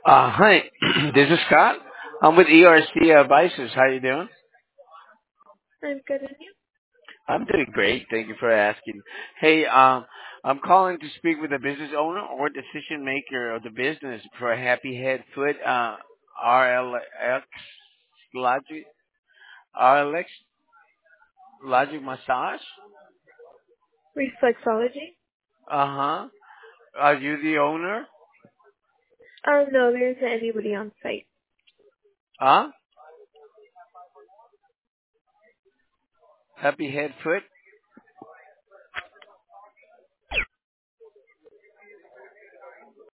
Hi, this is Scott. I'm with ERC Advisors. How you doing? I'm good with you. I'm doing great. Thank you for asking. Hey, I'm calling to speak with the business owner or decision maker of the business for Happy Head Foot RLX Logic RLX Logic Massage. Reflexology? Uh huh. Are you the owner? No, there isn't anybody on site. Huh? Happy Head Foot.